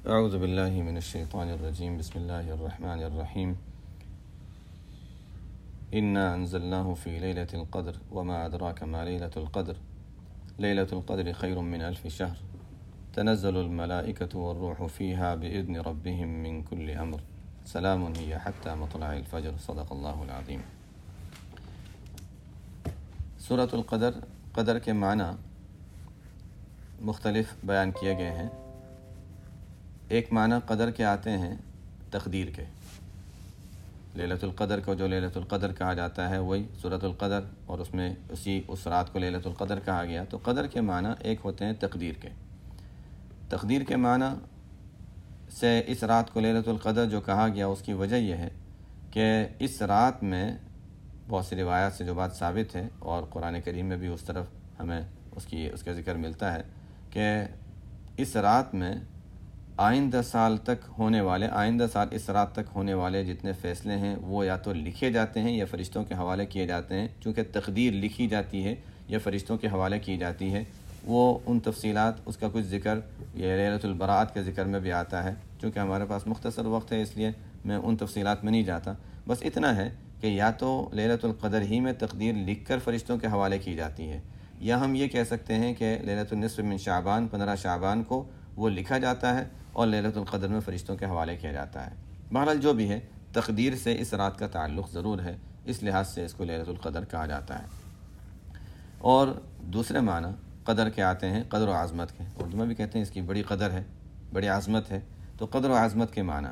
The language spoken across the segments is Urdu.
اعوذ باللہ من الشیطان الرجیم بسم اللہ الرحمن الرحیم انا انزلناه فی لیلۃ القدر وما ادراک ما لیلۃ القدر لیلۃ القدر خیر من الف شہر تنزل الملائکۃ والروح فیہا باذن ربہم من کل امر سلام ہی حتی مطلع الفجر صدق اللہ العظیم۔ سورۃ القدر، قدر کے معنی مختلف بیان کیے گئے ہیں۔ ایک معنی قدر کے آتے ہیں تقدیر کے، لیلۃ القدر کو جو لیلۃ القدر کہا جاتا ہے وہی سورۃ القدر، اور اس میں اس رات کو لیلۃ القدر کہا گیا۔ تو قدر کے معنی ایک ہوتے ہیں تقدیر کے۔ تقدیر کے معنی سے اس رات کو لیلۃ القدر جو کہا گیا اس کی وجہ یہ ہے کہ اس رات میں بہت سی روایات سے جو بات ثابت ہے، اور قرآن کریم میں بھی اس طرف ہمیں اس کا ذکر ملتا ہے کہ اس رات میں آئندہ سال اس رات تک ہونے والے جتنے فیصلے ہیں وہ یا تو لکھے جاتے ہیں یا فرشتوں کے حوالے کیے جاتے ہیں۔ چونکہ تقدیر لکھی جاتی ہے یا فرشتوں کے حوالے کی جاتی ہے، وہ ان تفصیلات، اس کا کچھ ذکر یہ لیلۃ البراءت کے ذکر میں بھی آتا ہے۔ چونکہ ہمارے پاس مختصر وقت ہے اس لیے میں ان تفصیلات میں نہیں جاتا، بس اتنا ہے کہ یا تو لیلۃ القدر ہی میں تقدیر لکھ کر فرشتوں کے حوالے کی جاتی ہے، یا ہم یہ کہہ سکتے ہیں کہ لیلۃ النصف من شعبان 15 شعبان کو وہ لکھا جاتا ہے اور لیلۃ القدر میں فرشتوں کے حوالے کیا جاتا ہے۔ بہرحال جو بھی ہے، تقدیر سے اس رات کا تعلق ضرور ہے، اس لحاظ سے اس کو لیلۃ القدر کہا جاتا ہے۔ اور دوسرے معنی قدر کے آتے ہیں قدر و عظمت کے، اردو میں بھی کہتے ہیں اس کی بڑی قدر ہے، بڑی عظمت ہے۔ تو قدر و عظمت کے معنی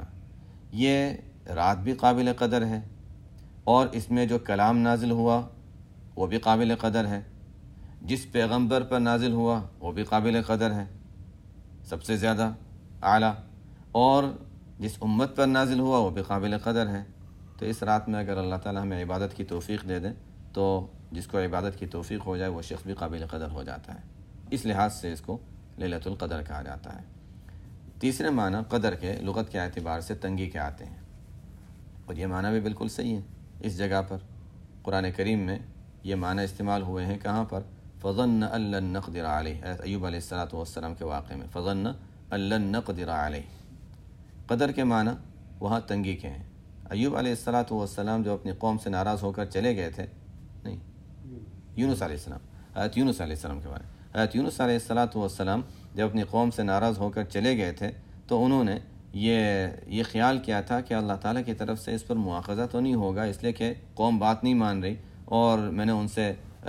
یہ رات بھی قابل قدر ہے، اور اس میں جو کلام نازل ہوا وہ بھی قابل قدر ہے، جس پیغمبر پر نازل ہوا وہ بھی قابل قدر ہے سب سے زیادہ اعلیٰ، اور جس امت پر نازل ہوا وہ بھی قابل قدر ہے۔ تو اس رات میں اگر اللہ تعالیٰ ہمیں عبادت کی توفیق دے دیں تو جس کو عبادت کی توفیق ہو جائے وہ شخص بھی قابل قدر ہو جاتا ہے، اس لحاظ سے اس کو لیلۃ القدر کہا جاتا ہے۔ تیسرے معنی قدر کے لغت کے اعتبار سے تنگی کے آتے ہیں، اور یہ معنی بھی بالکل صحیح ہے۔ اس جگہ پر قرآن کریم میں یہ معنی استعمال ہوئے ہیں، کہاں پر؟ فَظَنَّ أَن لَّن نَّقْدِرَ عَلَيْهِ، ایوب علیہ السلام کے واقعے میں فَظَنَّ أَن لَّن نَّقْدِرَ عَلَيْهِ۔ قدر کے معنی وہاں تنگی کے ہیں۔ ایوب علیہ السلام جو اپنی قوم سے ناراض ہو کر چلے گئے تھے، نہیں، یونس علیہ السلام، حضرت یونس علیہ السلام کے بارے میں، حضرت یونس علیہ السلام جب اپنی قوم سے ناراض ہو کر چلے گئے تھے تو انہوں نے یہ خیال کیا تھا کہ اللہ تعالیٰ کی طرف سے اس پر مواخذہ تو نہیں ہوگا، اس لیے کہ قوم بات نہیں مان رہی، اور میں نے ان سے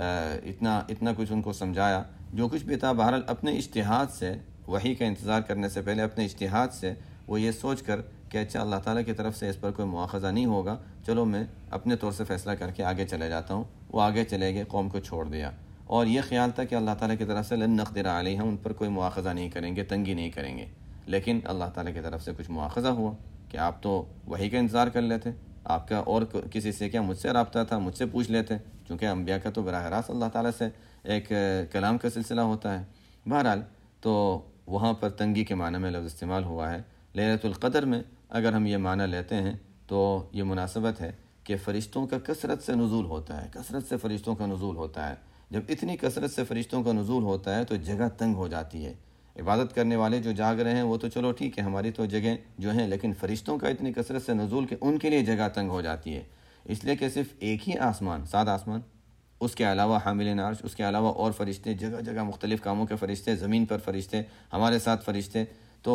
اتنا کچھ ان کو سمجھایا، جو کچھ بھی تھا۔ بہرحال اپنے اجتہاد سے، وحی کا انتظار کرنے سے پہلے اپنے اجتہاد سے وہ یہ سوچ کر کہ اچھا اللہ تعالیٰ کی طرف سے اس پر کوئی مواخذہ نہیں ہوگا، چلو میں اپنے طور سے فیصلہ کر کے آگے چلے جاتا ہوں، وہ آگے چلے گئے، قوم کو چھوڑ دیا، اور یہ خیال تھا کہ اللہ تعالیٰ کی طرف سے لن نقدر علیہ، ہم ان پر کوئی مواخذہ نہیں کریں گے، تنگی نہیں کریں گے۔ لیکن اللہ تعالیٰ کی طرف سے کچھ مواخذہ ہوا کہ آپ تو وحی کا انتظار کر لیتے، آپ کا اور کسی سے کیا، مجھ سے رابطہ تھا، مجھ سے پوچھ لیتے، چونکہ انبیاء کا تو براہ راست اللہ تعالیٰ سے ایک کلام کا سلسلہ ہوتا ہے۔ بہرحال تو وہاں پر تنگی کے معنی میں لفظ استعمال ہوا ہے۔ لیلۃ القدر میں اگر ہم یہ معنی لیتے ہیں تو یہ مناسبت ہے کہ فرشتوں کا کثرت سے نزول ہوتا ہے، کثرت سے فرشتوں کا نزول ہوتا ہے۔ جب اتنی کثرت سے فرشتوں کا نزول ہوتا ہے تو جگہ تنگ ہو جاتی ہے۔ عبادت کرنے والے جو جاگ رہے ہیں وہ تو چلو ٹھیک ہے، ہماری تو جگہ جو ہیں، لیکن فرشتوں کا اتنی کثرت سے نزول کہ ان کے لیے جگہ تنگ ہو جاتی ہے، اس لیے کہ صرف ایک ہی آسمان، 7 آسمان، اس کے علاوہ حاملین عرش، اس کے علاوہ اور فرشتے، جگہ جگہ مختلف کاموں کے فرشتے، زمین پر فرشتے، ہمارے ساتھ فرشتے، تو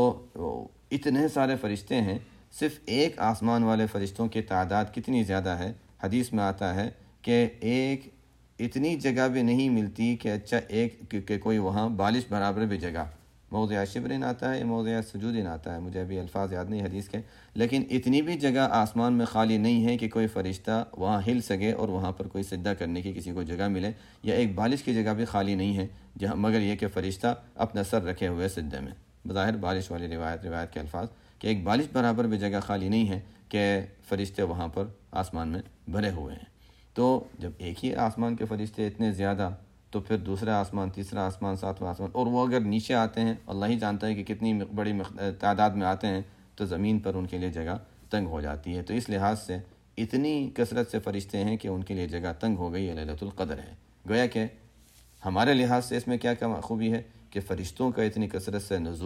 اتنے سارے فرشتے ہیں، صرف ایک آسمان والے فرشتوں کی تعداد کتنی زیادہ ہے؟ حدیث میں آتا ہے کہ ایک اتنی جگہ بھی نہیں ملتی کہ اچھا کہ کوئی وہاں بالش برابر بھی جگہ، موضع شبرین آتا ہے یا موضع سجودین آتا ہے، مجھے ابھی الفاظ یاد نہیں حدیث کے، لیکن اتنی بھی جگہ آسمان میں خالی نہیں ہے کہ کوئی فرشتہ وہاں ہل سکے اور وہاں پر کوئی سجدہ کرنے کی کسی کو جگہ ملے، یا ایک بالش کی جگہ بھی خالی نہیں ہے جہاں، مگر یہ کہ فرشتہ اپنا سر رکھے ہوئے سجدے میں۔ بظاہر بالش والی روایت کے الفاظ کہ ایک بالش برابر بھی جگہ خالی نہیں ہے کہ فرشتے وہاں پر آسمان میں بھرے ہوئے ہیں۔ تو جب ایک ہی آسمان کے فرشتے اتنے زیادہ، تو پھر دوسرا آسمان، تیسرا آسمان، 7واں آسمان، اور وہ اگر نیچے آتے ہیں، اللہ ہی جانتا ہے کہ کتنی بڑی تعداد میں آتے ہیں، تو زمین پر ان کے لیے جگہ تنگ ہو جاتی ہے۔ تو اس لحاظ سے اتنی کثرت سے فرشتے ہیں کہ ان کے لیے جگہ تنگ ہو گئی، یہ لیلۃ القدر ہے۔ گویا کہ ہمارے لحاظ سے اس میں کیا خوبی ہے کہ فرشتوں کا اتنی کثرت سے نزول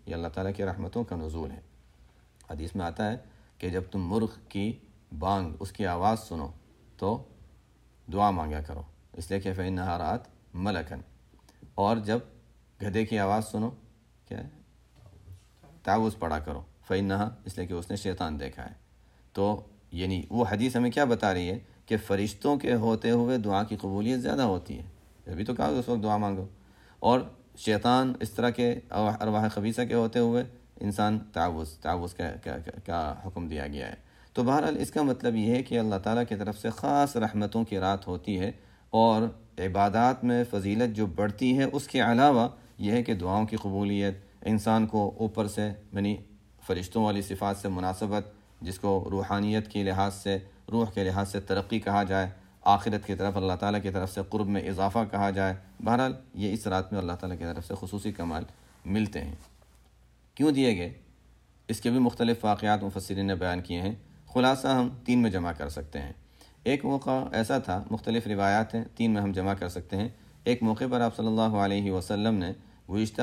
یہ اللہ تعالیٰ کی رحمتوں کا نزول ہے۔ حدیث میں آتا ہے کہ جب تم مرغ کی بانگ، اس کی آواز سنو تو دعا مانگا کرو، اس لیے کہ فإنہا رأت ملکن، اور جب گدھے کی آواز سنو کیا ہے، تعوذ پڑھا کرو، فإنہا، اس لیے کہ اس نے شیطان دیکھا ہے۔ تو یعنی وہ حدیث ہمیں کیا بتا رہی ہے کہ فرشتوں کے ہوتے ہوئے دعا کی قبولیت زیادہ ہوتی ہے، ابھی تو کہا اس وقت دعا مانگو، اور شیطان اس طرح کے ارواح خبیثہ کے ہوتے ہوئے انسان تعوذ کا حکم دیا گیا ہے۔ تو بہرحال اس کا مطلب یہ ہے کہ اللہ تعالیٰ کی طرف سے خاص رحمتوں کی رات ہوتی ہے، اور عبادات میں فضیلت جو بڑھتی ہے اس کے علاوہ یہ ہے کہ دعاؤں کی قبولیت، انسان کو اوپر سے یعنی فرشتوں والی صفات سے مناسبت، جس کو روحانیت کے لحاظ سے، روح کے لحاظ سے ترقی کہا جائے، آخرت کی طرف اللہ تعالیٰ کی طرف سے قرب میں اضافہ کہا جائے، بہرحال یہ اس رات میں اللہ تعالیٰ کی طرف سے خصوصی کمال ملتے ہیں۔ کیوں دیے گئے، اس کے بھی مختلف واقعات مفسرین نے بیان کیے ہیں، خلاصہ ہم 3 میں جمع کر سکتے ہیں۔ ایک موقع ایسا تھا، مختلف روایات ہیں، 3 میں ہم جمع کر سکتے ہیں۔ ایک موقع پر آپ صلی اللہ علیہ وسلم نے گزشتہ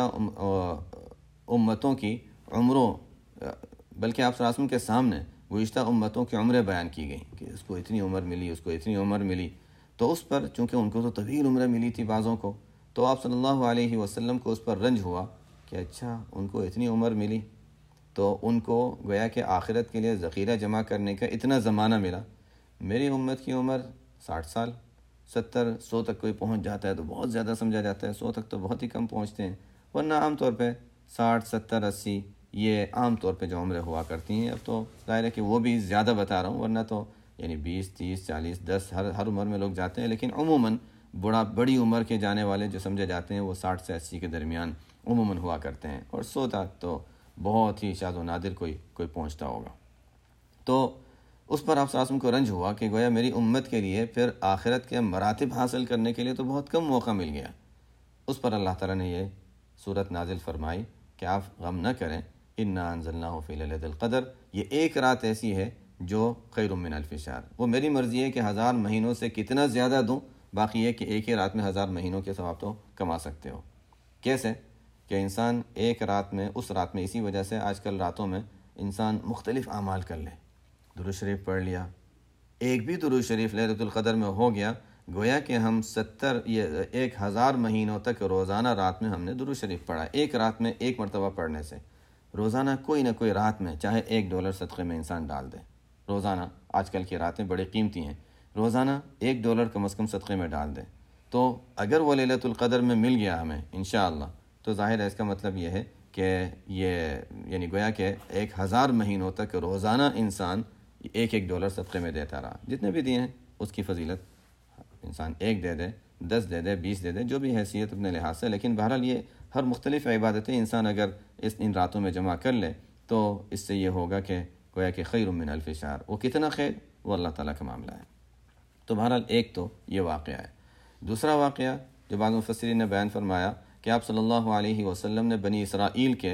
امتوں کی عمروں، بلکہ آپ صلی اللہ علیہ وسلم کے سامنے گزشتہ امتوں کی عمریں بیان کی گئیں کہ اس کو اتنی عمر ملی، اس کو اتنی عمر ملی، تو اس پر چونکہ ان کو تو طویل عمریں ملی تھی بعضوں کو، تو آپ صلی اللہ علیہ وسلم کو اس پر رنج ہوا کہ اچھا ان کو اتنی عمر ملی، تو ان کو گویا کہ آخرت کے لیے ذخیرہ جمع کرنے کا اتنا زمانہ ملا، میری امت کی عمر 60 سال، 70، 100 تک کوئی پہنچ جاتا ہے تو بہت زیادہ سمجھا جاتا ہے، 100 تک تو بہت ہی کم پہنچتے ہیں، ورنہ عام طور پہ 60، 70، 80 یہ عام طور پہ جو عمریں ہوا کرتی ہیں۔ اب تو ظاہر ہے کہ وہ بھی زیادہ بتا رہا ہوں، ورنہ تو یعنی 20، 30، 40، 10 ہر عمر میں لوگ جاتے ہیں، لیکن عموماً بڑی عمر کے جانے والے جو سمجھے جاتے ہیں وہ 60 سے 80 کے درمیان عموماً ہوا کرتے ہیں، اور 100 تک تو بہت ہی شاذ و نادر کوئی پہنچتا ہوگا۔ تو اس پر آپ صلی اللہ علیہ وسلم کو رنج ہوا کہ گویا میری امت کے لیے پھر آخرت کے مراتب حاصل کرنے کے لیے تو بہت کم موقع مل گیا۔ اس پر اللہ تعالیٰ نے یہ صورت نازل فرمائی کہ آپ غم نہ کریں، انا انزلناہ فی لیلۃ القدر، یہ ایک رات ایسی ہے جو خیر من الف شہر، وہ میری مرضی ہے کہ 1000 مہینوں سے کتنا زیادہ دوں، باقی یہ کہ ایک ہی رات میں 1000 مہینوں کے ثواب تو کما سکتے ہو۔ کیسے کہ انسان ایک رات میں، اس رات میں، اسی وجہ سے آج کل راتوں میں انسان مختلف اعمال کر لے، درود شریف پڑھ لیا، ایک بھی درود شریف لیلۃ القدر میں ہو گیا، گویا کہ ہم 1000 مہینوں تک روزانہ رات میں ہم نے درود شریف پڑھا، ایک رات میں ایک مرتبہ پڑھنے سے روزانہ کوئی نہ کوئی رات میں چاہے $1 صدقے میں انسان ڈال دے، روزانہ، آج کل کی راتیں بڑی قیمتی ہیں، روزانہ $1 کم از کم صدقے میں ڈال دے، تو اگر وہ لیلۃ القدر میں مل گیا ہمیں انشاءاللہ، تو ظاہر ہے اس کا مطلب یہ ہے کہ یہ یعنی گویا کہ 1000 مہینوں تک روزانہ انسان $1 صدقے میں دیتا رہا، جتنے بھی دیے ہیں اس کی فضیلت انسان 1 دے دے، 10 دے دے، 20 دے دے، جو بھی حیثیت اپنے لحاظ سے، لیکن بہرحال یہ ہر مختلف عبادتیں انسان اگر ان راتوں میں جمع کر لے تو اس سے یہ ہوگا کہ گویا کہ خیر من الف شہر، وہ کتنا خیر وہ اللہ تعالیٰ کا معاملہ ہے۔ تو بہرحال ایک تو یہ واقعہ ہے۔ دوسرا واقعہ جو بعض مفسرین نے بیان فرمایا کہ آپ صلی اللہ علیہ وسلم نے بنی اسرائیل کے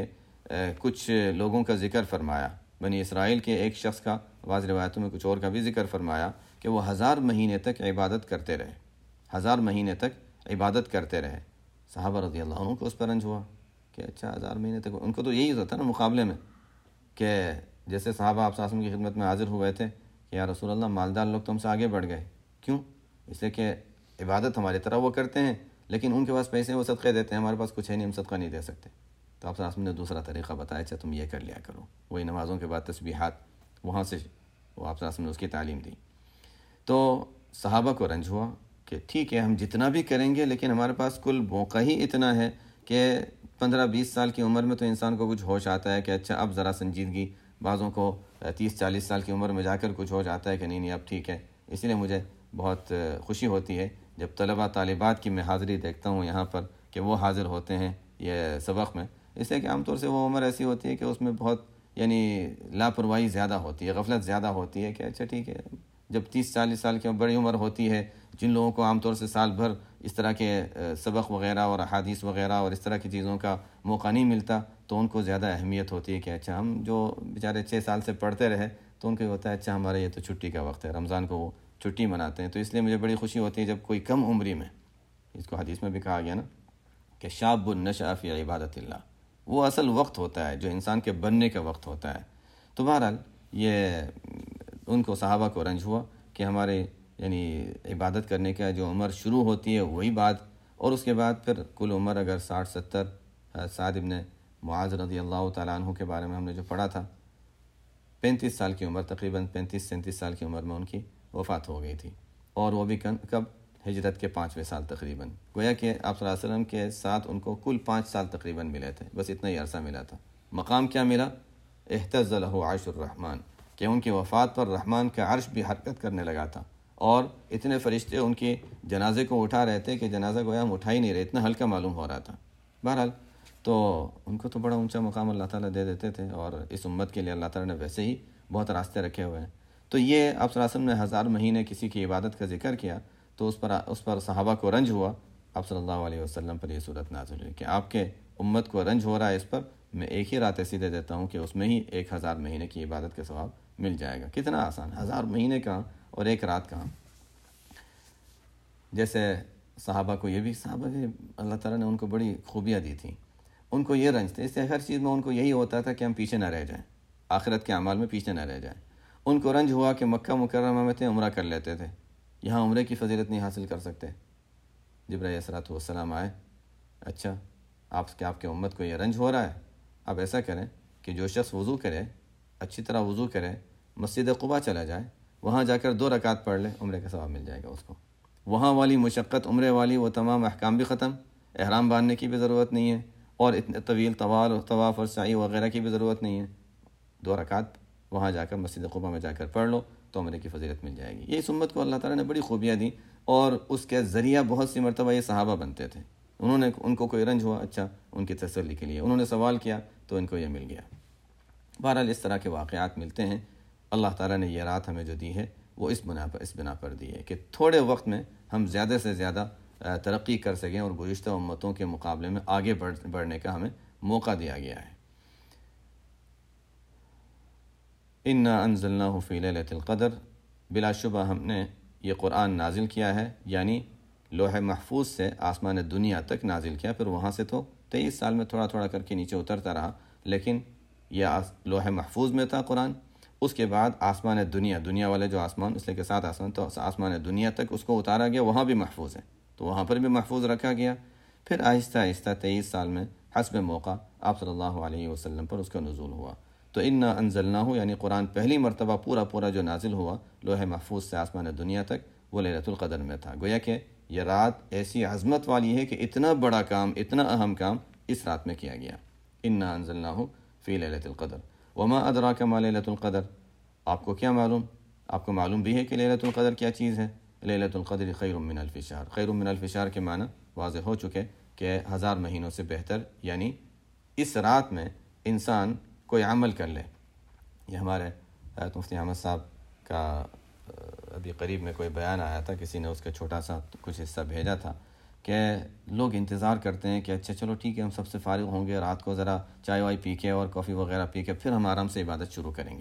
کچھ لوگوں کا ذکر فرمایا، بنی اسرائیل کے ایک شخص کا، بعض روایتوں میں کچھ اور کا بھی ذکر فرمایا کہ وہ 1000 مہینے تک عبادت کرتے رہے، 1000 مہینے تک عبادت کرتے رہے۔ صحابہ رضی اللہ عنہ کو اس پر رنج ہوا کہ اچھا 1000 مہینے تک، ان کو تو یہی ہوتا نا مقابلے میں، کہ جیسے صحابہ آپ صلی اللہ علیہ وسلم کی خدمت میں حاضر ہوئے تھے کہ یا رسول اللہ مالدار لوگ تو ہم سے آگے بڑھ گئے، کیوں؟ اس لیے کہ عبادت ہماری طرح وہ کرتے ہیں، لیکن ان کے پاس پیسے وہ صدقے دیتے ہیں، ہمارے پاس کچھ ہے نہیں، ہم صدقہ نہیں دے سکتے۔ تو آپ صلی اللہ علیہ وسلم نے دوسرا طریقہ بتایا، اچھا تم یہ کر لیا کرو، وہی نمازوں کے بعد تسبیحات، وہاں سے وہ آپ صلی اللہ علیہ وسلم نے اس کی تعلیم دی۔ تو صحابہ کو رنج ہوا کہ ٹھیک ہے ہم جتنا بھی کریں گے، لیکن ہمارے پاس کل موقع ہی اتنا ہے کہ 15-20 سال کی عمر میں تو انسان کو کچھ ہوش آتا ہے کہ اچھا اب ذرا سنجیدگی، بعضوں کو 30-40 سال کی عمر میں جا کر کچھ ہوش آتا ہے کہ نہیں اب ٹھیک ہے۔ اس لیے مجھے بہت خوشی ہوتی ہے جب طلبہ طالبات کی میں حاضری دیکھتا ہوں یہاں پر کہ وہ حاضر ہوتے ہیں یہ سبق میں، اس لیے کہ عام طور سے وہ عمر ایسی ہوتی ہے کہ اس میں بہت یعنی لاپرواہی زیادہ ہوتی ہے، غفلت زیادہ ہوتی ہے کہ اچھا ٹھیک ہے، جب 30-40 سال کی بڑی عمر ہوتی ہے، جن لوگوں کو عام طور سے سال بھر اس طرح کے سبق وغیرہ اور احادیث وغیرہ اور اس طرح کی چیزوں کا موقع نہیں ملتا، تو ان کو زیادہ اہمیت ہوتی ہے کہ اچھا ہم جو بیچارے 6 سال سے پڑھتے رہے تو ان کو یہ ہوتا ہے اچھا ہمارا یہ تو چھٹی کا وقت ہے، رمضان کو وہ چھٹی مناتے ہیں، تو اس لیے مجھے بڑی خوشی ہوتی ہے جب کوئی کم عمری میں، اس کو حدیث میں بھی کہا گیا نا کہ شاب نشأ فی عبادت اللہ، وہ اصل وقت ہوتا ہے جو انسان کے بننے کا وقت ہوتا ہے۔ تو بہرحال یہ ان کو صحابہ کو رنج ہوا کہ ہمارے یعنی عبادت کرنے کا جو عمر شروع ہوتی ہے وہی بات، اور اس کے بعد پھر کل عمر اگر 60-70، سعد ابن معاذ رضی اللہ تعالیٰ عنہ کے بارے میں ہم نے جو پڑھا تھا، 35 سال کی عمر، تقریباً 35-37 سال کی عمر میں ان کی وفات ہو گئی تھی، اور وہ بھی کب؟ ہجرت کے 5ویں سال تقریباً۔ گویا کہ آپ صلی اللہ علیہ وسلم کے ساتھ ان کو کل 5 سال تقریباً ملے تھے، بس اتنا ہی عرصہ ملا تھا۔ مقام کیا ملا؟ اہتز لہ عرش الرحمن، کہ ان کی وفات پر رحمان کا عرش بھی حرکت کرنے لگا تھا، اور اتنے فرشتے ان کے جنازے کو اٹھا رہے تھے کہ جنازہ گویا ہم اٹھا ہی نہیں رہے، اتنا ہلکا معلوم ہو رہا تھا۔ بہرحال تو ان کو تو بڑا اونچا مقام اللہ تعالیٰ دے دیتے تھے، اور اس امت کے لیے اللہ تعالیٰ نے ویسے ہی بہت راستے رکھے ہوئے ہیں۔ تو یہ آپ صلی اللہ علیہ وسلم نے 1000 مہینے کسی کی عبادت کا ذکر کیا، تو اس پر صحابہ کو رنج ہوا۔ آپ صلی اللہ علیہ وسلم پر یہ صورت نازل ہوئی کہ آپ کے امت کو رنج ہو رہا ہے اس پر، میں ایک ہی رات ایسی دے دیتا ہوں کہ اس میں ہی 1000 مہینے کی عبادت کا ثواب مل جائے گا۔ کتنا آسان، 1000 مہینے کہاں اور ایک رات کہاں۔ جیسے صحابہ کو یہ بھی، صحابہ کے اللہ تعالیٰ نے ان کو بڑی خوبیاں دی تھیں، ان کو یہ رنج تھے، اس سے ہر چیز میں ان کو یہی ہوتا تھا کہ ہم پیچھے نہ رہ جائیں، آخرت کے اعمال میں پیچھے نہ رہ جائیں۔ ان کو رنج ہوا کہ مکہ مکرمہ میں تھے، عمرہ کر لیتے تھے، یہاں عمرے کی فضیلت نہیں حاصل کر سکتے۔ جبرائیل علیہ السلام آئے، اچھا آپ کے امت کو یہ رنج ہو رہا ہے، آپ ایسا کریں کہ جو شخص وضو کرے، اچھی طرح وضو کرے، مسجد قباء چلا جائے، وہاں جا کر 2 رکعت پڑھ لے، عمرے کا ثواب مل جائے گا اس کو۔ وہاں والی مشقت، عمرے والی وہ تمام احکام بھی ختم، احرام باندھنے کی بھی ضرورت نہیں ہے، اور اتنے طویل طواف اور سعی وغیرہ کی بھی ضرورت نہیں ہے۔ 2 رکعت وہاں جا کر مسجد قباء میں جا کر پڑھ لو تو عمرے کی فضیلت مل جائے گی۔ یہ اس امت کو اللہ تعالیٰ نے بڑی خوبیاں دیں، اور اس کے ذریعہ بہت سی مرتبہ یہ صحابہ بنتے تھے۔ ان کو کوئی رنج ہوا، اچھا ان کی تسلی کے لیے انہوں نے سوال کیا تو ان کو یہ مل گیا۔ بہرحال اس طرح کے واقعات ملتے ہیں۔ اللہ تعالیٰ نے یہ رات ہمیں جو دی ہے وہ اس بنا پر دی ہے کہ تھوڑے وقت میں ہم زیادہ سے زیادہ ترقی کر سکیں، اور گزشتہ امتوں کے مقابلے میں آگے بڑھنے کا ہمیں موقع دیا گیا ہے۔ انا انزلناہ فی لیلۃ القدر، بلا شبہ ہم نے یہ قرآن نازل کیا ہے، یعنی لوح محفوظ سے آسمان دنیا تک نازل کیا، پھر وہاں سے تو 23 سال میں تھوڑا تھوڑا کر کے نیچے اترتا رہا، لیکن یہ لوح محفوظ میں تھا قرآن۔ اس کے بعد آسمان دنیا والے جو آسمان، اس لیے کہ 7 آسمان، تو آسمان دنیا تک اس کو اتارا گیا، وہاں بھی محفوظ ہے، تو وہاں پر بھی محفوظ رکھا گیا۔ پھر آہستہ آہستہ 23 سال میں حسب موقع آپ صلی اللہ علیہ وسلم پر اس کا نزول ہوا۔ تو انا انزلناہ یعنی قرآن پہلی مرتبہ پورا جو نازل ہوا لوح محفوظ سے آسمان دنیا تک، وہ لیلۃ القدر میں تھا۔ گویا کہ یہ رات ایسی عظمت والی ہے کہ اتنا بڑا کام، اتنا اہم کام اس رات میں کیا گیا۔ انا انزلناہ فی لیلۃ القدر وما ادراک ما لیلۃ القدر، آپ کو کیا معلوم؟ آپ کو معلوم بھی ہے کہ لیلۃ القدر کیا چیز ہے؟ لیلۃ القدر خیر من الف شہر، خیر من الف شہر کے معنی واضح ہو چکے کہ 1000 مہینوں سے بہتر، یعنی اس رات میں انسان کوئی عمل کر لے۔ یہ ہمارے مفتی احمد صاحب کا ابھی قریب میں کوئی بیان آیا تھا، کسی نے اس کا چھوٹا سا کچھ حصہ بھیجا تھا کہ لوگ انتظار کرتے ہیں کہ اچھا چلو ٹھیک ہے، ہم سب سے فارغ ہوں گے، رات کو ذرا چائے وائی پی کے اور کافی وغیرہ پی کے پھر ہم آرام سے عبادت شروع کریں گے۔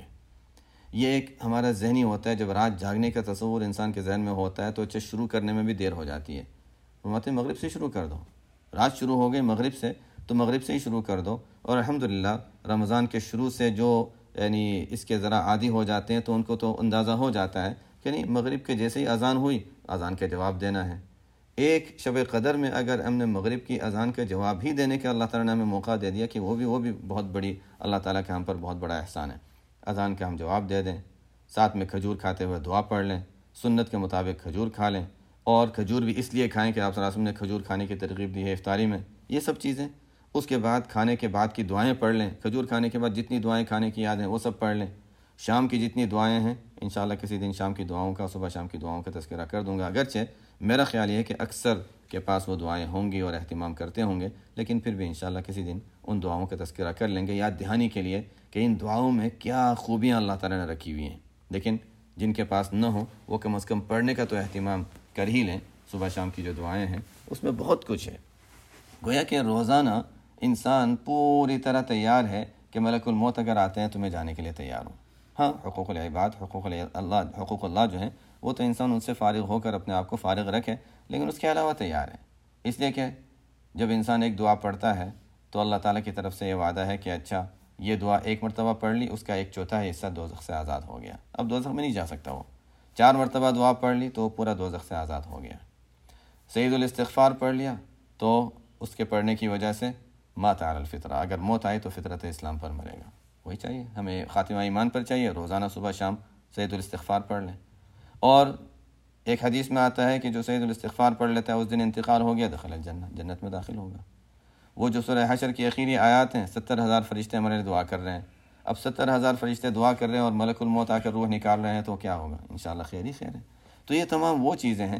یہ ایک ہمارا ذہنی ہوتا ہے، جب رات جاگنے کا تصور انسان کے ذہن میں ہوتا ہے تو اچھا شروع کرنے میں بھی دیر ہو جاتی ہے۔ فرماتے ہیں مغرب سے شروع کر دو، رات شروع ہو گئی مغرب سے تو مغرب سے ہی شروع کر دو، اور الحمدللہ رمضان کے شروع سے جو یعنی اس کے ذرا عادی ہو جاتے ہیں تو ان کو تو اندازہ ہو جاتا ہے کہ نہیں، مغرب کے جیسے ہی اذان ہوئی اذان کا جواب دینا ہے۔ ایک شب قدر میں اگر ہم نے مغرب کی اذان کا جواب ہی دینے کا اللہ تعالیٰ نے ہمیں موقع دے دیا کہ وہ بھی بہت بڑی اللہ تعالیٰ کا ہم پر بہت بڑا احسان ہے۔ اذان کا ہم جواب دے دیں، ساتھ میں کھجور کھاتے ہوئے دعا پڑھ لیں، سنت کے مطابق کھجور کھا لیں، اور کھجور بھی اس لیے کھائیں کہ آپ صلی اللہ علیہ وسلم نے کھجور کھانے کی ترغیب دی ہے افطاری میں، یہ سب چیزیں۔ اس کے بعد کھانے کے بعد کی دعائیں پڑھ لیں، کھجور کھانے کے بعد جتنی دعائیں کھانے کی یاد ہیں وہ سب پڑھ لیں۔ شام کی جتنی دعائیں ہیں انشاءاللہ کسی دن شام کی دعاؤں کا، صبح شام کی دعاؤں کا تذکرہ کر دوں گا، اگرچہ میرا خیال یہ ہے کہ اکثر کے پاس وہ دعائیں ہوں گی اور اہتمام کرتے ہوں گے، لیکن پھر بھی انشاءاللہ کسی دن ان دعاؤں کا تذکرہ کر لیں گے، یاد دہانی کے لیے کہ ان دعاؤں میں کیا خوبیاں اللہ تعالیٰ نے رکھی ہوئی ہیں۔ لیکن جن کے پاس نہ ہو وہ کم از کم پڑھنے کا تو اہتمام کر ہی لیں۔ صبح شام کی جو دعائیں ہیں اس میں بہت کچھ ہے، گویا کہ روزانہ انسان پوری طرح تیار ہے کہ ملک الموت اگر آتے ہیں تو میں جانے کے لیے تیار ہوں۔ ہاں، حقوق العباد، حقوق اللہ جو ہیں وہ تو انسان ان سے فارغ ہو کر اپنے آپ کو فارغ رکھے، لیکن اس کے علاوہ تیار ہے، اس لیے کہ جب انسان ایک دعا پڑھتا ہے تو اللہ تعالیٰ کی طرف سے یہ وعدہ ہے کہ اچھا یہ دعا ایک مرتبہ پڑھ لی، اس کا 1/4 حصہ دوزخ سے آزاد ہو گیا، اب دوزخ میں نہیں جا سکتا وہ۔ 4 مرتبہ دعا پڑھ لی تو وہ پورا دوزخ سے آزاد ہو گیا۔ سعید الاستغفار پڑھ لیا تو اس کے پڑھنے کی وجہ سے مات علی الفطرہ، اگر موت آئی تو فطرت اسلام پر مرے گا۔ وہی چاہیے ہمیں، خاتمہ ایمان پر چاہیے، روزانہ صبح شام سعید الاستغفار پڑھ لیں۔ اور ایک حدیث میں آتا ہے کہ جو سعید الاستغفار پڑھ لیتا ہے اس دن انتقال ہو گیا دخل الجنہ، جنت میں داخل ہوگا۔ وہ جو سورہ حشر کی اخیری آیات ہیں، 70,000 فرشتے ہمارے لیے دعا کر رہے ہیں، اب 70,000 فرشتے دعا کر رہے ہیں اور ملک الموت آ کر روح نکال رہے ہیں تو کیا ہوگا؟ انشاءاللہ خیر ہی خیر ہے۔ تو یہ تمام وہ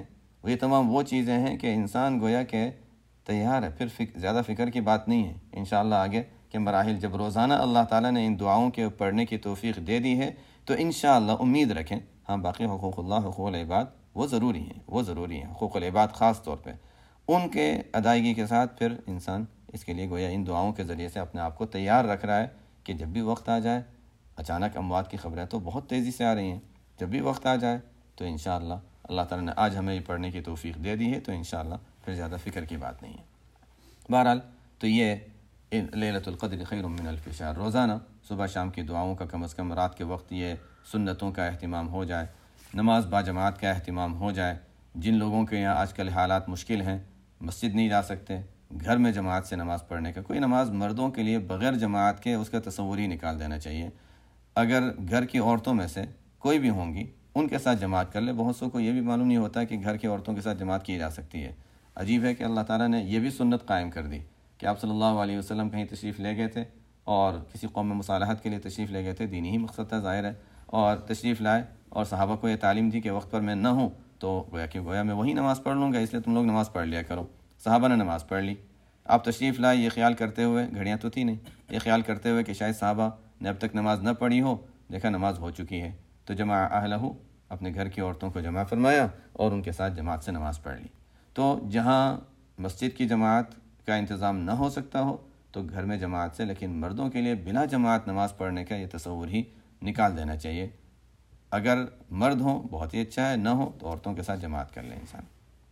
چیزیں ہیں کہ انسان گویا کہ تیار ہے، پھر زیادہ فکر کی بات نہیں ہے۔ انشاءاللہ آگے کے مراحل جب روزانہ اللہ تعالیٰ نے ان دعاؤں کے پڑھنے کی توفیق دے دی ہے تو انشاءاللہ امید رکھیں۔ ہاں باقی حقوق اللہ، حقوق العباد وہ ضروری ہیں، حقوق العباد خاص طور پہ ان کے ادائیگی کے ساتھ پھر انسان اس کے لیے گویا ان دعاؤں کے ذریعے سے اپنے آپ کو تیار رکھ رہا ہے کہ جب بھی وقت آ جائے، اچانک اموات کی خبریں تو بہت تیزی سے آ رہی ہیں، جب بھی وقت آ جائے تو انشاءاللہ اللہ تعالیٰ نے آج ہمیں یہ پڑھنے کی توفیق دے دی ہے تو انشاءاللہ پھر زیادہ فکر کی بات نہیں ہے۔ بہرحال تو یہ لیلۃ القدر خیر من الف شہر، روزانہ صبح شام کی دعاؤں کا کم از کم رات کے وقت یہ سنتوں کا اہتمام ہو جائے، نماز با جماعت کا اہتمام ہو جائے۔ جن لوگوں کے یہاں آج کل حالات مشکل ہیں، مسجد نہیں جا سکتے، گھر میں جماعت سے نماز پڑھنے کا، کوئی نماز مردوں کے لیے بغیر جماعت کے اس کا تصور ہی نکال دینا چاہیے۔ اگر گھر کی عورتوں میں سے کوئی بھی ہوں گی ان کے ساتھ جماعت کر لے۔ بہت سو کو یہ بھی معلوم نہیں ہوتا کہ گھر کی عورتوں کے ساتھ جماعت کی جا سکتی ہے۔ عجیب ہے کہ اللہ تعالیٰ نے یہ بھی سنت قائم کر دی کہ آپ صلی اللہ علیہ وسلم کہیں تشریف لے گئے تھے اور کسی قوم میں مصالحت کے لیے تشریف لے گئے تھے، دینی ہی مقصد تھا ظاہر ہے، اور تشریف لائے اور صحابہ کو یہ تعلیم دی کہ وقت پر میں نہ ہوں تو گویا میں وہی نماز پڑھ لوں گا، اس لیے تم لوگ نماز پڑھ لیا کرو۔ صحابہ نے نماز پڑھ لی۔ آپ تشریف لائے یہ خیال کرتے ہوئے، گھڑیاں تو تھی نہیں، یہ خیال کرتے ہوئے کہ شاید صحابہ نے اب تک نماز نہ پڑھی ہو، دیکھا نماز ہو چکی ہے تو جمع اہلہ، اپنے گھر کی عورتوں کو جمع فرمایا اور ان کے ساتھ جماعت سے نماز پڑھ لی۔ تو جہاں مسجد کی جماعت کا انتظام نہ ہو سکتا ہو تو گھر میں جماعت سے، لیکن مردوں کے لیے بلا جماعت نماز پڑھنے کا یہ تصور ہی نکال دینا چاہیے۔ اگر مرد ہوں بہت ہی اچھا ہے، نہ ہو تو عورتوں کے ساتھ جماعت کر لیں انسان،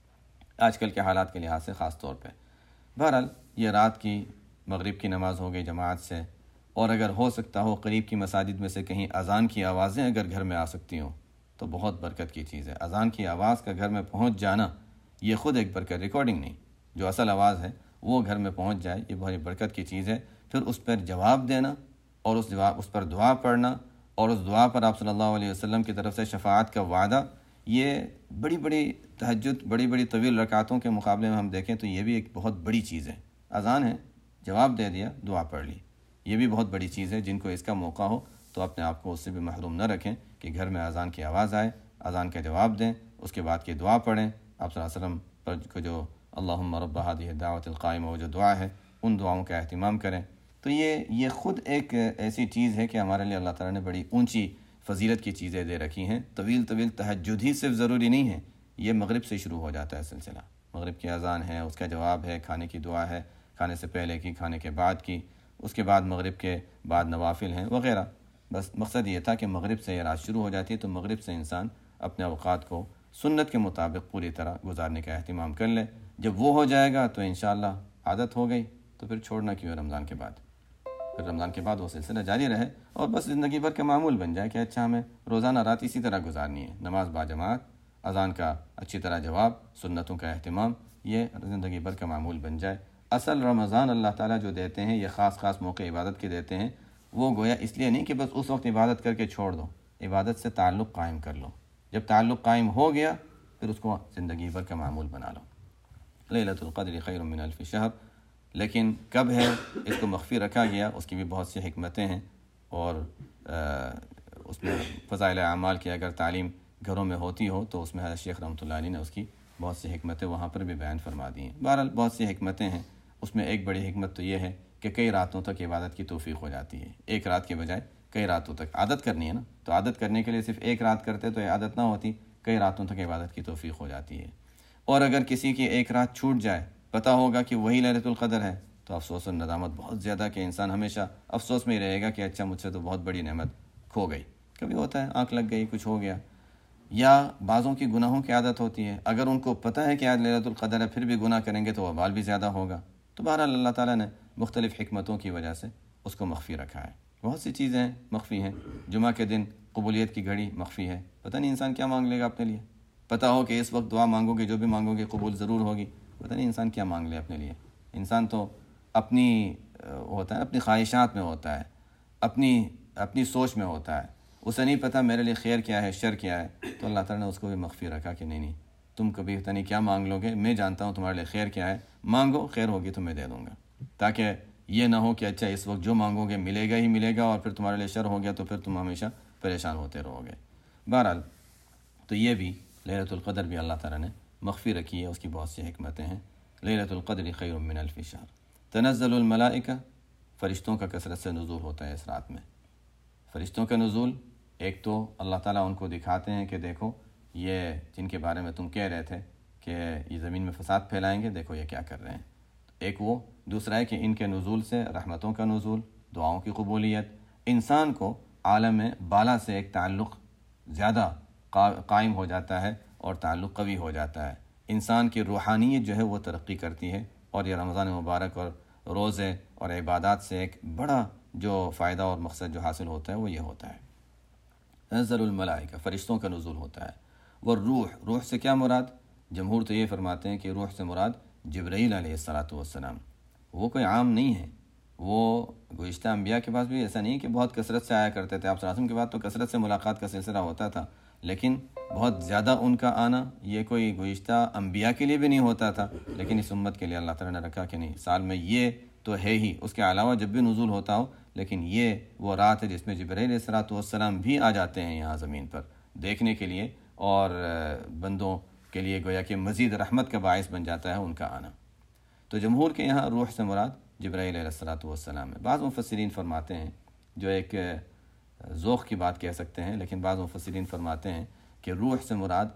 آج کل کے حالات کے لحاظ سے خاص طور پہ۔ بہرحال یہ رات کی مغرب کی نماز ہو گئی جماعت سے، اور اگر ہو سکتا ہو قریب کی مساجد میں سے کہیں اذان کی آوازیں اگر گھر میں آ سکتی ہوں تو بہت برکت کی چیز ہے۔ اذان کی آواز کا گھر میں پہنچ جانا یہ خود ایک برکت، ریکارڈنگ نہیں، جو اصل آواز ہے وہ گھر میں پہنچ جائے، یہ بہت برکت کی چیز ہے۔ پھر اس پر جواب دینا اور اس پر دعا پڑھنا اور اس دعا پر آپ صلی اللہ علیہ وسلم کی طرف سے شفاعت کا وعدہ، یہ بڑی بڑی تہجد، بڑی بڑی طویل رکعتوں کے مقابلے میں ہم دیکھیں تو یہ بھی ایک بہت بڑی چیز ہے۔ اذان ہے، جواب دے دیا، دعا پڑھ لی، یہ بھی بہت بڑی چیز ہے۔ جن کو اس کا موقع ہو تو اپنے آپ کو اس سے بھی محروم نہ رکھیں کہ گھر میں اذان کی آواز آئے، اذان کا جواب دیں، اس کے بعد کی دعا پڑھیں۔ آپ صلی اللہ علیہ وسلم پر جو اللہم رب هذه الدعوۃ القائمہ وہ جو دعا ہے، ان دعاؤں کا اہتمام کریں۔ تو یہ خود ایک ایسی چیز ہے کہ ہمارے لیے اللہ تعالیٰ نے بڑی اونچی فضیلت کی چیزیں دے رکھی ہیں۔ طویل تہجد ہی صرف ضروری نہیں ہے، یہ مغرب سے شروع ہو جاتا ہے سلسلہ۔ مغرب کی اذان ہے، اس کا جواب ہے، کھانے کی دعا ہے، کھانے سے پہلے کی، کھانے کے بعد کی، اس کے بعد مغرب کے بعد نوافل ہیں وغیرہ۔ بس مقصد یہ تھا کہ مغرب سے یہ رات شروع ہو جاتی ہے تو مغرب سے انسان اپنے اوقات کو سنت کے مطابق پوری طرح گزارنے کا اہتمام کر لے۔ جب وہ ہو جائے گا تو انشاءاللہ عادت ہو گئی تو پھر چھوڑنا کیوں ہے رمضان کے بعد، پھر رمضان کے بعد وہ سلسلہ جاری رہے اور بس زندگی بھر کا معمول بن جائے کہ اچھا ہمیں روزانہ رات اسی طرح گزارنی ہے، نماز با جماعت، اذان کا اچھی طرح جواب، سنتوں کا اہتمام، یہ زندگی بھر کا معمول بن جائے۔ اصل رمضان اللہ تعالیٰ جو دیتے ہیں یہ خاص موقع عبادت کے دیتے ہیں، وہ گویا اس لیے نہیں کہ بس اس وقت عبادت کر کے چھوڑ دو، عبادت سے تعلق قائم کر لو۔ جب تعلق قائم ہو گیا پھر اس کو زندگی بھر کا معمول بنا لو۔ لیلۃ القدر خیر من الف شہر، لیکن کب ہے اس کو مخفی رکھا گیا، اس کی بھی بہت سی حکمتیں ہیں، اور اس میں فضائل اعمال کی اگر تعلیم گھروں میں ہوتی ہو تو اس میں حضرت شیخ رحمۃ اللہ علیہ نے اس کی بہت سی حکمتیں وہاں پر بھی بیان فرما دی ہیں۔ بہرحال بہت سی حکمتیں ہیں، اس میں ایک بڑی حکمت تو یہ ہے کہ کئی راتوں تک عبادت کی توفیق ہو جاتی ہے، ایک رات کے بجائے کئی راتوں تک۔ عادت کرنی ہے نا، تو عادت کرنے کے لیے صرف ایک رات کرتے تو یہ عادت نہ ہوتی، کئی راتوں تک عبادت کی توفیق ہو جاتی ہے۔ اور اگر کسی کی ایک رات چھوٹ جائے، پتہ ہوگا کہ وہی لیلۃ القدر ہے، تو افسوس و ندامت بہت زیادہ، کہ انسان ہمیشہ افسوس میں ہی رہے گا کہ اچھا مجھ سے تو بہت بڑی نعمت کھو گئی۔ کبھی ہوتا ہے آنکھ لگ گئی، کچھ ہو گیا، یا بعضوں کی گناہوں کی عادت ہوتی ہے، اگر ان کو پتہ ہے کہ آج لیلۃ القدر ہے پھر بھی گناہ کریں گے تو وبال بھی زیادہ ہوگا۔ تو بہرحال اللہ تعالیٰ نے مختلف حکمتوں کی وجہ سے اس کو مخفی رکھا ہے. بہت سی چیزیں مخفی ہیں. جمعہ کے دن قبولیت کی گھڑی مخفی ہے. پتہ نہیں انسان کیا مانگ لے گا اپنے لیے. پتہ ہو کہ اس وقت دعا مانگو گے جو بھی مانگو گے قبول ضرور ہوگی. پتہ نہیں انسان کیا مانگ لے اپنے لیے. انسان تو اپنی ہوتا ہے، اپنی خواہشات میں ہوتا ہے، اپنی سوچ میں ہوتا ہے. اسے نہیں پتہ میرے لیے خیر کیا ہے، شر کیا ہے. تو اللہ تعالیٰ نے اس کو بھی مخفی رکھا کہ نہیں تم کبھی پتہ نہیں کیا مانگ لو گے، میں جانتا ہوں تمہارے لیے خیر کیا ہے. مانگو، خیر ہوگی تو میں دے دوں گا. تاکہ یہ نہ ہو کہ اچھا اس وقت جو مانگو گے ملے گا ہی ملے گا، اور پھر تمہارے لیے شر ہو گیا تو پھر تم ہمیشہ پریشان ہوتے رہو گے. بہرحال تو یہ بھی لیلۃ القدر بھی اللہ تعالیٰ نے مخفی رکھی ہے. اس کی بہت سی حکمتیں ہیں. لیلۃ القدر خیر من الف شہر. تنزل الملائکہ، فرشتوں کا کثرت سے نزول ہوتا ہے اس رات میں. فرشتوں کا نزول، ایک تو اللہ تعالیٰ ان کو دکھاتے ہیں کہ دیکھو یہ جن کے بارے میں تم کہہ رہے تھے کہ یہ زمین میں فساد پھیلائیں گے، دیکھو یہ کیا کر رہے ہیں. ایک وہ، دوسرا ہے کہ ان کے نزول سے رحمتوں کا نزول، دعاؤں کی قبولیت، انسان کو عالم بالا سے ایک تعلق زیادہ قائم ہو جاتا ہے اور تعلق قوی ہو جاتا ہے. انسان کی روحانیت جو ہے وہ ترقی کرتی ہے. اور یہ رمضان مبارک اور روزے اور عبادات سے ایک بڑا جو فائدہ اور مقصد جو حاصل ہوتا ہے وہ یہ ہوتا ہے. تنزل الملائکہ، فرشتوں کا نزول ہوتا ہے. روح سے کیا مراد؟ جمہور تو یہ فرماتے ہیں کہ روح سے مراد جبرائیل علیہ السلام. وہ کوئی عام نہیں ہے. وہ گزشتہ انبیاء کے پاس بھی ایسا نہیں کہ بہت کثرت سے آیا کرتے تھے. آپ صلی اللہ علیہ وسلم کے بعد تو کثرت سے ملاقات کا سلسلہ ہوتا تھا، لیکن بہت زیادہ ان کا آنا یہ کوئی گزشتہ انبیاء کے لیے بھی نہیں ہوتا تھا. لیکن اس امت کے لیے اللہ تعالیٰ نے رکھا کہ نہیں، سال میں یہ تو ہے ہی، اس کے علاوہ جب بھی نزول ہوتا ہو، لیکن یہ وہ رات ہے جس میں جبرائیل علیہ السلام بھی آ جاتے ہیں یہاں زمین پر دیکھنے کے لیے، اور بندوں کے لیے گویا کہ مزید رحمت کا باعث بن جاتا ہے ان کا آنا. تو جمہور کے یہاں روح سے مراد جبرائیل علیہ السلام ہے. بعض مفسرین فرماتے ہیں، جو ایک ذوق کی بات کہہ سکتے ہیں، لیکن بعض مفسرین فرماتے ہیں کہ روح سے مراد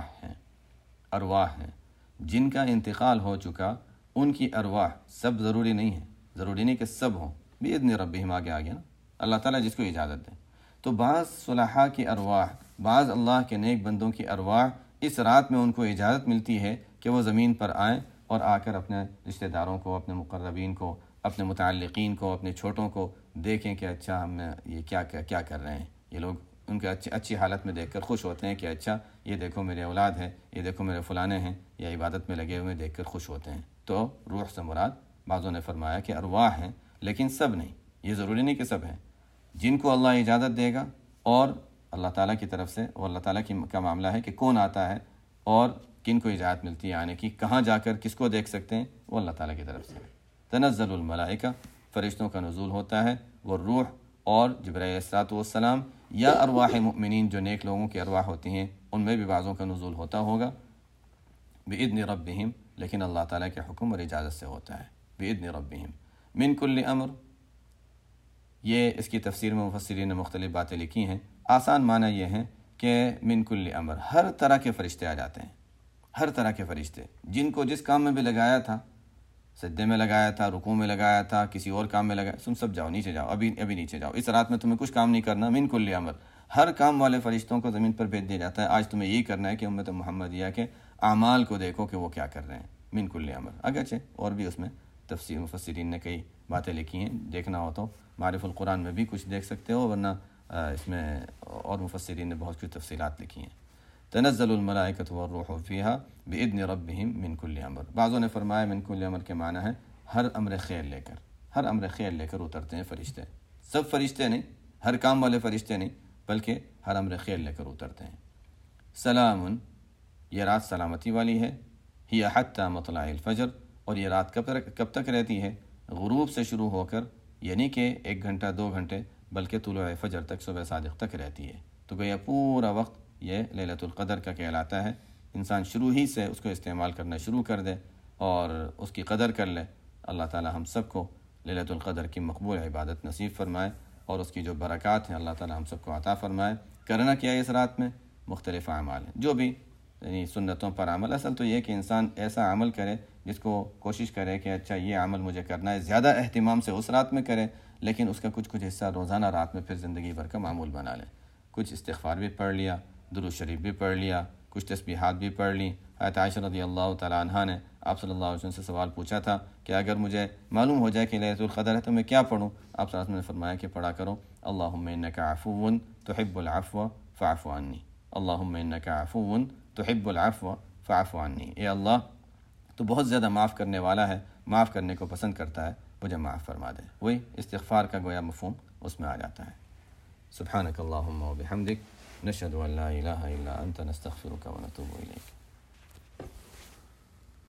ارواح ہیں جن کا انتقال ہو چکا. ان کی ارواح، سب ضروری نہیں ہے، ضروری نہیں کہ سب ہوں، باذن ربہم آگے آ گیا نا، اللہ تعالیٰ جس کو اجازت دے. تو بعض صلحاء کی ارواح، بعض اللہ کے نیک بندوں کی ارواح، اس رات میں ان کو اجازت ملتی ہے کہ وہ زمین پر آئیں اور آ کر اپنے رشتہ داروں کو، اپنے مقربین کو، اپنے متعلقین کو، اپنے چھوٹوں کو دیکھیں کہ اچھا ہم یہ کیا کر رہے ہیں. یہ لوگ ان کے اچھی حالت میں دیکھ کر خوش ہوتے ہیں کہ اچھا یہ دیکھو میرے اولاد ہے، یہ دیکھو میرے فلانے ہیں، یا عبادت میں لگے ہوئے دیکھ کر خوش ہوتے ہیں. تو روح سے مراد بعضوں نے فرمایا کہ ارواح ہیں، لیکن سب نہیں. یہ ضروری نہیں کہ سب ہیں. جن کو اللہ اجازت دے گا، اور اللہ تعالیٰ کی طرف سے، اور اللہ تعالیٰ کا معاملہ ہے کہ کون آتا ہے اور کن کو اجازت ملتی ہے آنے کی، کہاں جا کر کس کو دیکھ سکتے ہیں، وہ اللہ تعالیٰ کی طرف سے. تنزل الملائکہ، فرشتوں کا نزول ہوتا ہے. وہ روح اور جبرائیل علیہ السلام یا ارواح مؤمنین جو نیک لوگوں کی ارواح ہوتی ہیں، ان میں بھی بعضوں کا نزول ہوتا ہوگا. بإذن ربہم، لیکن اللہ تعالیٰ کے حکم اور اجازت سے ہوتا ہے. بإذن ربہم من کل امر. یہ اس کی تفسیر میں مفسرین نے مختلف باتیں لکھی ہیں. آسان معنی یہ ہیں کہ من کل امر، ہر طرح کے فرشتے آ جاتے ہیں. ہر طرح کے فرشتے، جن کو جس کام میں بھی لگایا تھا، سجدے میں لگایا تھا، رکوع میں لگایا تھا، کسی اور کام میں لگایا، تم سب جاؤ، نیچے جاؤ، ابھی نیچے جاؤ. اس رات میں تمہیں کچھ کام نہیں کرنا. من کل امر، ہر کام والے فرشتوں کو زمین پر بھیج دیا جاتا ہے. آج تمہیں یہی کرنا ہے کہ امت محمدیہ کے اعمال کو دیکھو کہ وہ کیا کر رہے ہیں. من کل امر. اگرچہ اور بھی اس میں تفسیر مفسرین نے کئی باتیں لکھی ہیں. دیکھنا ہو تو معرف القرآن میں بھی کچھ دیکھ سکتے ہو، ورنہ اس میں اور مفسرین نے بہت کچھ تفصیلات لکھی ہیں. تنزل الملائکۃ والروح فیہا بإذن ربہم من کل امر. بعضوں نے فرمایا من کل امر کے معنی ہے ہر امر خیر لے کر، ہر امر خیر لے کر اترتے ہیں فرشتے. سب فرشتے نہیں، ہر کام والے فرشتے نہیں، بلکہ ہر امر خیر لے کر اترتے ہیں. سلام، یہ رات سلامتی والی ہے. ہی حتی مطلع الفجر، اور یہ رات کب تک رہتی ہے؟ غروب سے شروع ہو کر، یعنی کہ 1 گھنٹہ 2 گھنٹے، بلکہ طلوع فجر تک، صبح صادق تک رہتی ہے. تو گویا پورا وقت یہ لیلۃ القدر کا کہلاتا ہے. انسان شروع ہی سے اس کو استعمال کرنا شروع کر دے اور اس کی قدر کر لے. اللہ تعالی ہم سب کو لیلۃ القدر کی مقبول عبادت نصیب فرمائے، اور اس کی جو برکات ہیں اللہ تعالی ہم سب کو عطا فرمائے. کرنا کیا ہے اس رات میں؟ مختلف اعمال ہیں، جو بھی یعنی سنتوں پر عمل. اصل تو یہ کہ انسان ایسا عمل کرے جس کو کوشش کرے کہ اچھا یہ عمل مجھے کرنا ہے، زیادہ اہتمام سے اس رات میں کرے، لیکن اس کا کچھ حصہ روزانہ رات میں پھر زندگی بھر کا معمول بنا لے. کچھ استغفار بھی پڑھ لیا، درود شریف بھی پڑھ لیا، کچھ تسبیحات بھی پڑھ لیں، حضرت عائشہ رضی اللہ تعالیٰ عنہ نے آپ صلی اللہ علیہ وسلم سے سوال پوچھا تھا کہ اگر مجھے معلوم ہو جائے کہ لیلۃ القدر ہے تو میں کیا پڑھوں؟ آپ صلی اللہ علیہ وسلم نے فرمایا کہ پڑھا کرو اللہم انک عفو تحب العفو فاعف عنی، اللہم انک عفو تحب العفو فاعف عنی، اے اللہ تو بہت زیادہ معاف کرنے والا ہے، معاف کرنے کو پسند کرتا ہے، مجھے معاف فرما دے۔ وہی استغفار کا گویا مفہوم اس میں آ جاتا ہے۔ سبحانک اللہم و بحمدک، نشہد ان لا الہ الا انت، نستغفرک و نتوب الیک۔